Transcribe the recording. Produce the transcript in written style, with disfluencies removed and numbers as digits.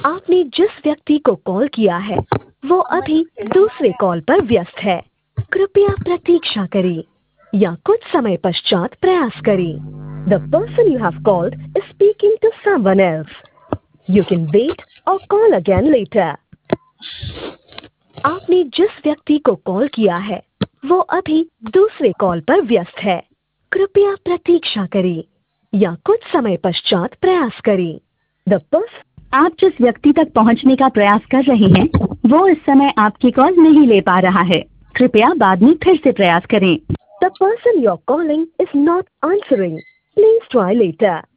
आपने जिस व्यक्ति को कॉल किया है वो अभी दूसरे कॉल पर व्यस्त है। कृपया प्रतीक्षा करें या कुछ समय पश्चात प्रयास करें। The person you have called is speaking to someone else. You can wait or call again later. आपने जिस व्यक्ति को कॉल किया है वो अभी दूसरे कॉल पर व्यस्त है। कृपया प्रतीक्षा करें या कुछ समय पश्चात प्रयास करें। द पर्सन आप जिस व्यक्ति तक पहुंचने का प्रयास कर रहे हैं वो इस समय आपकी कॉल नहीं ले पा रहा है। कृपया बाद में फिर से प्रयास करें। The person you are calling is not answering. Please try letter.